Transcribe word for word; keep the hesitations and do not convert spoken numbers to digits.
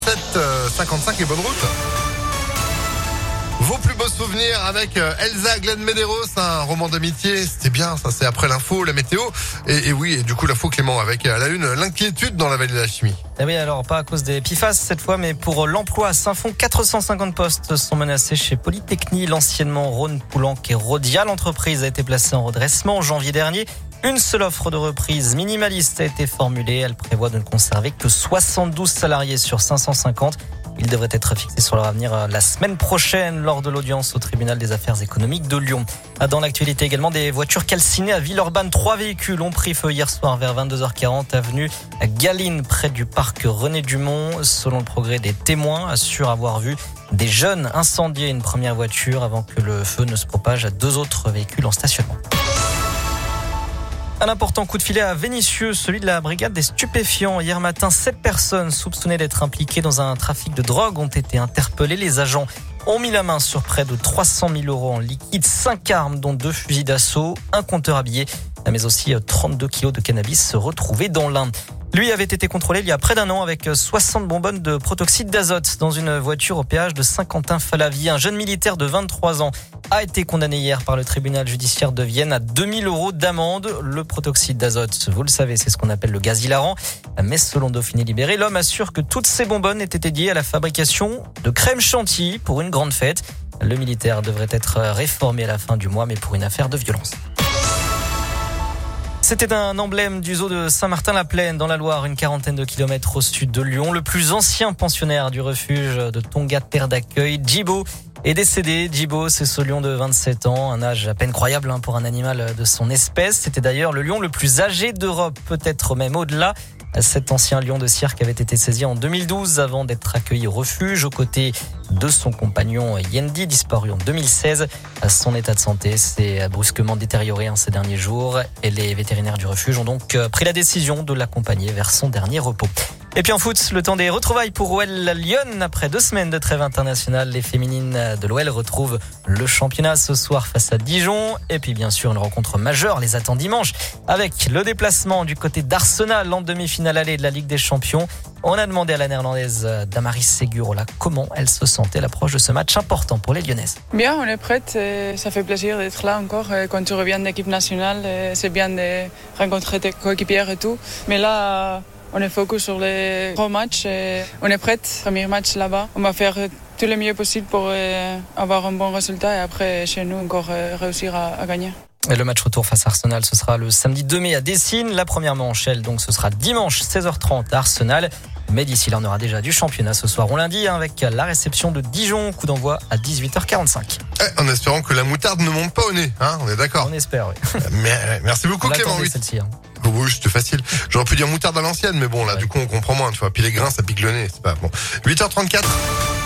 sept cinquante-cinq et bonne route. Vos plus beaux souvenirs avec Elsa Glenn Medeiros, un roman d'amitié, c'était bien, ça c'est après l'info, la météo, et, et oui, et du coup l'info Clément avec à la une, l'inquiétude dans la vallée de la Chimie. Eh oui, alors pas à cause des P F A S cette fois, mais pour l'emploi à Saint-Fond, quatre cent cinquante postes sont menacés chez Polytechnie, l'anciennement Rhône-Poulenc et Rhodia. L'entreprise a été placée en redressement en janvier dernier. Une seule offre de reprise minimaliste a été formulée. Elle prévoit de ne conserver que soixante-douze salariés sur cinq cent cinquante. Ils devraient être fixés sur leur avenir la semaine prochaine lors de l'audience au tribunal des affaires économiques de Lyon. Dans l'actualité également, des voitures calcinées à Villeurbanne. Trois véhicules ont pris feu hier soir vers vingt-deux heures quarante, avenue Galine, près du parc René Dumont. Selon le progrès, des témoins assurent avoir vu des jeunes incendier une première voiture avant que le feu ne se propage à deux autres véhicules en stationnement. Un important coup de filet à Vénissieux, celui de la brigade des stupéfiants. Hier matin, sept personnes soupçonnées d'être impliquées dans un trafic de drogue ont été interpellées. Les agents ont mis la main sur près de trois cent mille euros en liquide, cinq armes dont deux fusils d'assaut, un compteur à billets, mais aussi trente-deux kilos de cannabis retrouvés dans l'Ain. Lui avait été contrôlé il y a près d'un an avec soixante bonbonnes de protoxyde d'azote dans une voiture au péage de Saint-Quentin-Fallavier. Un jeune militaire de vingt-trois ans a été condamné hier par le tribunal judiciaire de Vienne à deux mille euros d'amende. Le protoxyde d'azote, vous le savez, c'est ce qu'on appelle le gaz hilarant. Mais selon Dauphiné Libéré, l'homme assure que toutes ces bonbonnes étaient dédiées à la fabrication de crème chantilly pour une grande fête. Le militaire devrait être réformé à la fin du mois, mais pour une affaire de violence. C'était un emblème du zoo de Saint-Martin-la-Plaine dans la Loire, une quarantaine de kilomètres au sud de Lyon. Le plus ancien pensionnaire du refuge de Tonga Terre d'accueil, Djibo, est décédé. Djibo, c'est ce lion de vingt-sept ans, un âge à peine croyable pour un animal de son espèce. C'était d'ailleurs le lion le plus âgé d'Europe, peut-être même au-delà. Cet ancien lion de cirque avait été saisi en deux mille douze avant d'être accueilli au refuge aux côtés de son compagnon Yendi, disparu en deux mille seize. Son état de santé s'est brusquement détérioré ces derniers jours et les vétérinaires du refuge ont donc pris la décision de l'accompagner vers son dernier repos. Et puis en foot, le temps des retrouvailles pour O L Lyon. Après deux semaines de trêve internationale, les féminines de l'O L retrouvent le championnat ce soir face à Dijon. Et puis bien sûr, une rencontre majeure les attend dimanche avec le déplacement du côté d'Arsenal en demi-finale allée de la Ligue des Champions. On a demandé à la néerlandaise Damaris Segurola comment elle se sentait à l'approche de ce match important pour les Lyonnaises. Bien, on est prête. Ça fait plaisir d'être là encore. Quand tu reviens d'équipe nationale, c'est bien de rencontrer tes coéquipières et tout. Mais là, on est focus sur les gros matchs. Et on est prête. Premier match là-bas. On va faire tout le mieux possible pour avoir un bon résultat et après, chez nous, encore réussir à, à gagner. Et le match retour face à Arsenal, ce sera le samedi deux mai à Dessines. La première manche, elle, donc, ce sera dimanche seize heures trente à Arsenal. Mais d'ici là, on aura déjà du championnat ce soir. On lundi hein, avec la réception de Dijon. Coup d'envoi à dix-huit heures quarante-cinq. Eh, en espérant que la moutarde ne monte pas au nez, hein, on est d'accord. On espère, oui. Mais, merci beaucoup on Clément. Oui. Celle-ci, hein. Oui, c'était facile. J'aurais pu dire moutarde à l'ancienne, mais bon, là, ouais. Du coup, on comprend moins, tu vois. Puis les grains, ça pique le nez, c'est pas bon. huit heures trente-quatre.